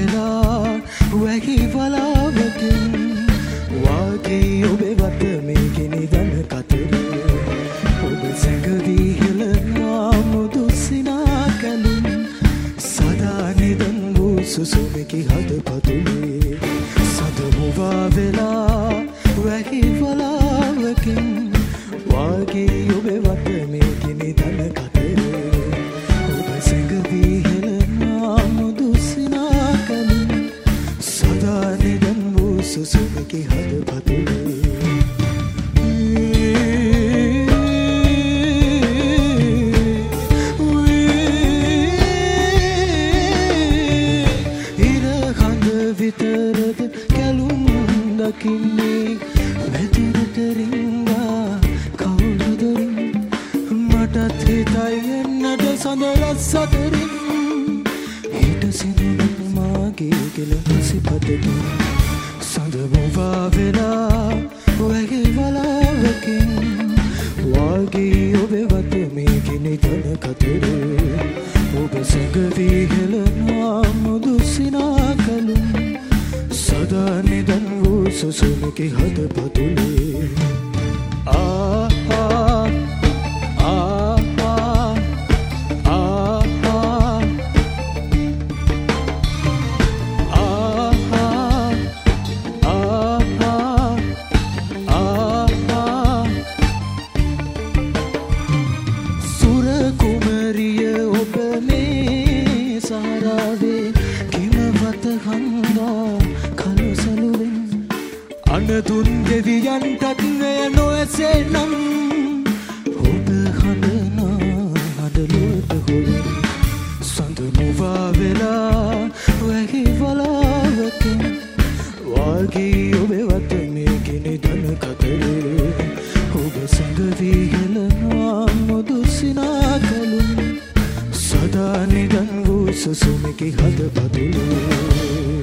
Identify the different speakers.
Speaker 1: වෙලා වැහි වලාවකින් වාගේ ඔබේ වත මේ කිනිදන කතරේ ඔබ සැඟවී හෙළනා මුදු සිනා කැලුම් සදා නිදන් වූ සුසුමකි හද පතුලේ සදමුවා වෙලා වැහි වලාවකින් වාගේ ඔබේ වත මේ කිනිදන කතරේ ඔබ සැඟවී හෙළනා මුදු සිනා කැලුම් සදා නිදන් වූ සුසුමකි හද පතුලේ විතරද කැලුම් දකින්නේ වැතිරට රිංගා කවුරුදරින් මටත් හිතයි එන්නට සඳරස් සතරින් හිට සිදුවන මාගේ කෙල සිපතකින් සඳමුවා වෙලා වැගේ වලාවකින් වාගේ ඔබේ වත මේ කිනිතන කතරේ ඔබ සැඟවී හෙළනා මුදු සිනා කැලුම් සදා නිදන් වූ සුසුමකි හද පතුලේ සුර කුමරිය ඔබ මේ සාරාවේ කිමවත හන්දා කලසලුවෙන් අනතුන් දෙවියන්ටත් මෙය නොඇසේ නම් ඔබ හඬනා හඬලුවට හොලින් සඳමුවා වෙලා වැහි වලාවකින් වාගේ ඔබේ වත මේ කිනිදන කතරේ ඔබ සැඟවී හෙළනා මුදු සිනා කැලුම් සදා නිදන් වූ සුසුමකි හද පතුලේ